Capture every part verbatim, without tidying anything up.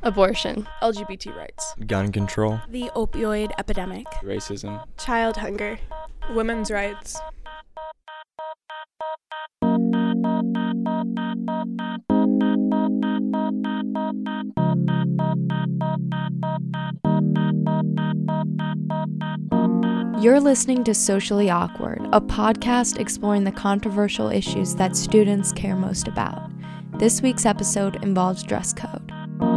Abortion. L G B T rights. Gun control. The opioid epidemic. Racism. Child hunger. Women's rights. You're listening to Socially Awkward, a podcast exploring the controversial issues that students care most about. This week's episode involves dress code.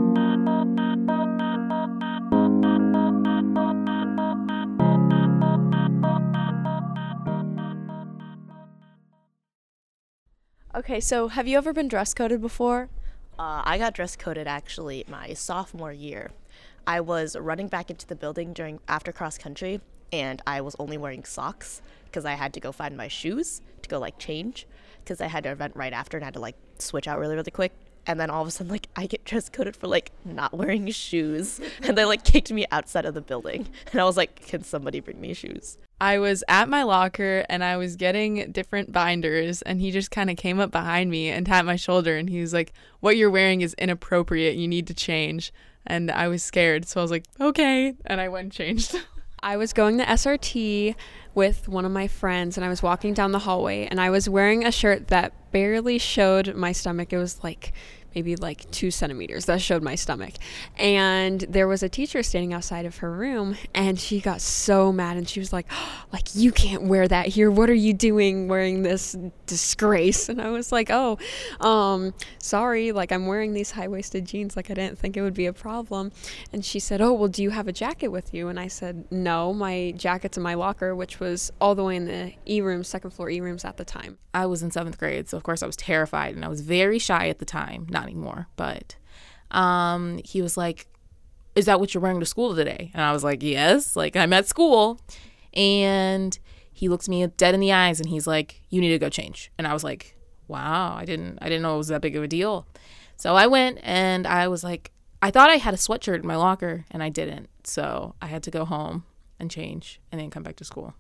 Okay, so have you ever been dress coded before? Uh, I got dress coded actually my sophomore year. I was running back into the building during after cross country, and I was only wearing socks because I had to go find my shoes to go like change because I had an event right after and I had to like switch out really really quick. And then all of a sudden, like, I get dress coded for like not wearing shoes, and they like kicked me outside of the building. And I was like, can somebody bring me shoes? I was at my locker and I was getting different binders, and he just kind of came up behind me and tapped my shoulder, and he was like, what you're wearing is inappropriate. You need to change. And I was scared. So I was like, okay. And I went and changed. I was going to S R T with one of my friends, and I was walking down the hallway, and I was wearing a shirt that barely showed my stomach. It was like maybe like two centimeters that showed my stomach. And there was a teacher standing outside of her room, and she got so mad, and she was like, oh, like, you can't wear that here. What are you doing wearing this disgrace? And I was like, oh, um, sorry, like, I'm wearing these high-waisted jeans. Like, I didn't think it would be a problem. And she said, oh, well, do you have a jacket with you? And I said, no, my jacket's in my locker, which was all the way in the E-rooms, second floor E-rooms at the time. I was in seventh grade, so of course I was terrified, and I was very shy at the time. Not anymore, but um, he was like, is that what you're wearing to school today? And I was like, yes, like I'm at school. And he looked me dead in the eyes and he's like, you need to go change. And I was like, wow, I didn't, I didn't know it was that big of a deal. So I went and I was like, I thought I had a sweatshirt in my locker and I didn't. So I had to go home and change and then come back to school.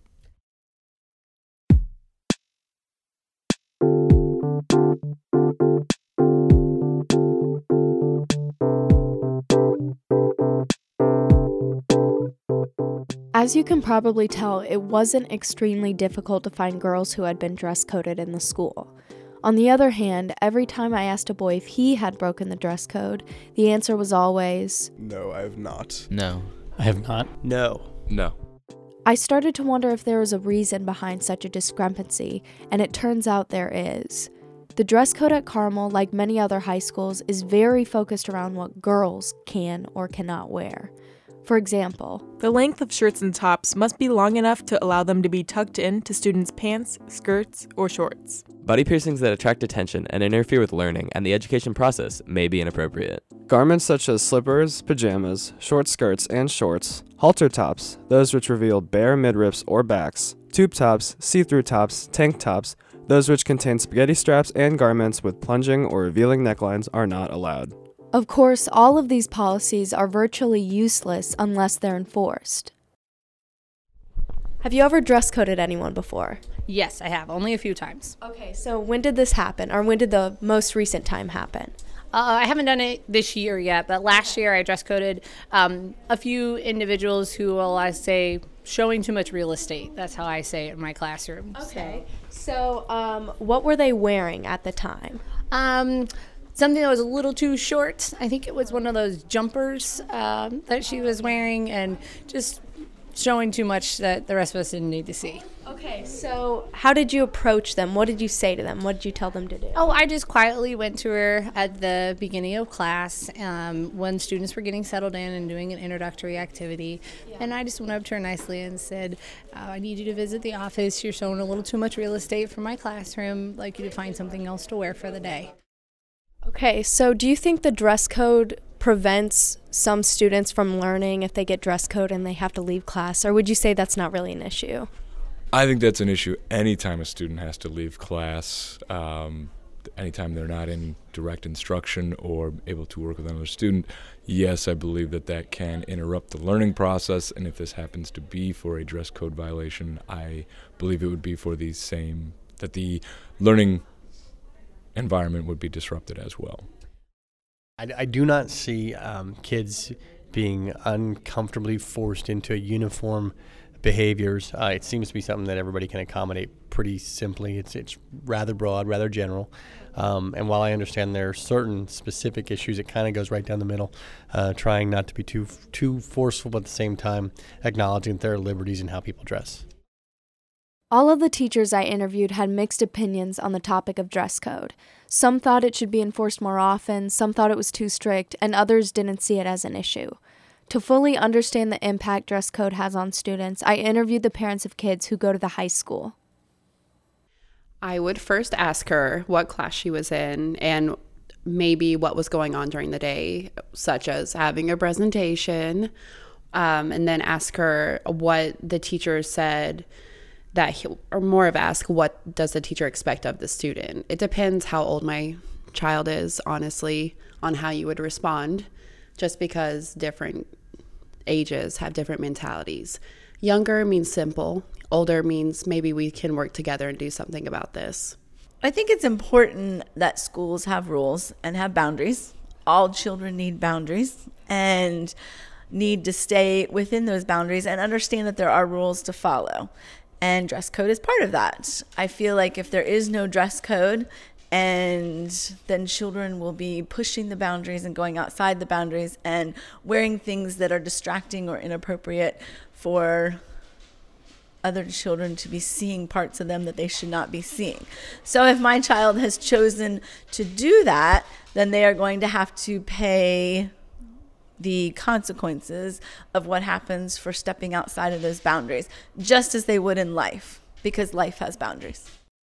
As you can probably tell, it wasn't extremely difficult to find girls who had been dress coded in the school. On the other hand, every time I asked a boy if he had broken the dress code, the answer was always, no, I have not. No. I have not. No. No. I started to wonder if there was a reason behind such a discrepancy, and it turns out there is. The dress code at Carmel, like many other high schools, is very focused around what girls can or cannot wear. For example, the length of shirts and tops must be long enough to allow them to be tucked in to students' pants, skirts, or shorts. Body piercings that attract attention and interfere with learning and the education process may be inappropriate. Garments such as slippers, pajamas, short skirts and shorts, halter tops, those which reveal bare midriffs or backs, tube tops, see-through tops, tank tops, those which contain spaghetti straps, and garments with plunging or revealing necklines are not allowed. Of course, all of these policies are virtually useless unless they're enforced. Have you ever dress coded anyone before? Yes, I have. Only a few times. Okay, so when did this happen, or when did the most recent time happen? Uh, I haven't done it this year yet, but last year I dress coded um, a few individuals who will, I say, showing too much real estate. That's how I say it in my classroom. Okay. So, so um, what were they wearing at the time? Um... Something that was a little too short. I think it was one of those jumpers um, that she was wearing, and just showing too much that the rest of us didn't need to see. Okay, so how did you approach them? What did you say to them? What did you tell them to do? Oh, I just quietly went to her at the beginning of class um, when students were getting settled in and doing an introductory activity. Yeah. And I just went up to her nicely and said, uh, I need you to visit the office. You're showing a little too much real estate for my classroom. I'd like you to find something else to wear for the day. Okay, so do you think the dress code prevents some students from learning if they get dress code and they have to leave class, or would you say that's not really an issue? I think that's an issue anytime a student has to leave class, um, anytime they're not in direct instruction or able to work with another student. Yes, I believe that that can interrupt the learning process, and if this happens to be for a dress code violation, I believe it would be for the same, that the learning environment would be disrupted as well. I, I do not see um, kids being uncomfortably forced into uniform behaviors. Uh, it seems to be something that everybody can accommodate pretty simply. It's it's rather broad, rather general. Um, and while I understand there are certain specific issues, it kind of goes right down the middle, uh, trying not to be too too forceful, but at the same time acknowledging that there are liberties in how people dress. All of the teachers I interviewed had mixed opinions on the topic of dress code. Some thought it should be enforced more often, some thought it was too strict, and others didn't see it as an issue. To fully understand the impact dress code has on students, I interviewed the parents of kids who go to the high school. I would first ask her what class she was in and maybe what was going on during the day, such as having a presentation, um, and then ask her what the teacher said that he, or more of ask what does the teacher expect of the student. It depends how old my child is, honestly, on how you would respond, just because different ages have different mentalities. Younger means simple. Older means maybe we can work together and do something about this. I think it's important that schools have rules and have boundaries. All children need boundaries and need to stay within those boundaries and understand that there are rules to follow. And dress code is part of that. I feel like if there is no dress code, and then children will be pushing the boundaries and going outside the boundaries and wearing things that are distracting or inappropriate for other children to be seeing parts of them that they should not be seeing. So if my child has chosen to do that, then they are going to have to pay the consequences of what happens for stepping outside of those boundaries, just as they would in life, because life has boundaries.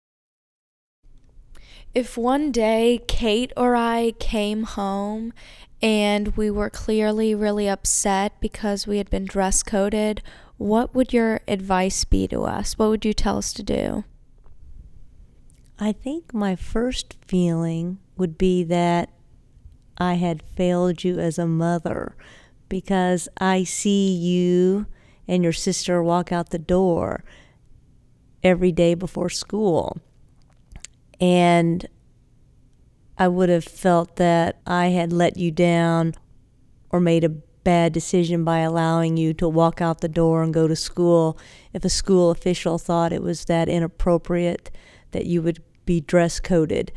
If one day Kate or I came home and we were clearly really upset because we had been dress coded, what would your advice be to us? What would you tell us to do? I think my first feeling would be that I had failed you as a mother, because I see you and your sister walk out the door every day before school. And I would have felt that I had let you down or made a bad decision by allowing you to walk out the door and go to school if a school official thought it was that inappropriate that you would be dress coded.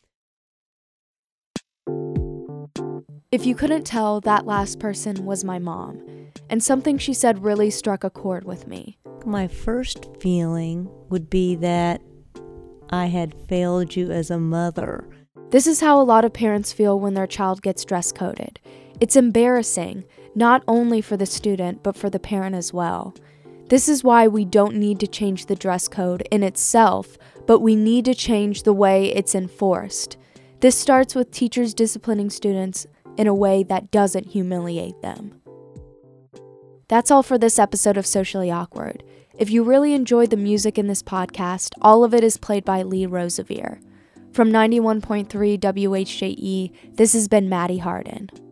If you couldn't tell, that last person was my mom, and something she said really struck a chord with me. My first feeling would be that I had failed you as a mother. This is how a lot of parents feel when their child gets dress coded. It's embarrassing, not only for the student, but for the parent as well. This is why we don't need to change the dress code in itself, but we need to change the way it's enforced. This starts with teachers disciplining students in a way that doesn't humiliate them. That's all for this episode of Socially Awkward. If you really enjoyed the music in this podcast, all of it is played by Lee Rosevere. From ninety-one point three W H J E, this has been Maddie Harden.